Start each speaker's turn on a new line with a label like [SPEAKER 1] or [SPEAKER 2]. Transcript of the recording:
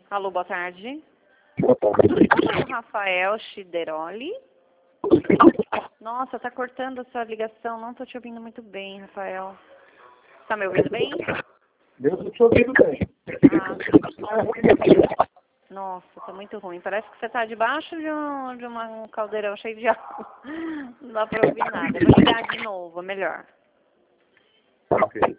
[SPEAKER 1] Alô, boa tarde.
[SPEAKER 2] Boa tarde.
[SPEAKER 1] O Rafael Chideroli. Nossa, tá cortando a sua ligação. Não tô te ouvindo muito bem, Rafael. Tá me ouvindo bem?
[SPEAKER 2] Eu estou te ouvindo bem.
[SPEAKER 1] Nossa, tá muito ruim. Parece que você tá debaixo de um caldeirão cheio de água. Não dá pra ouvir nada. Eu vou ligar de novo, é melhor.
[SPEAKER 2] Ok.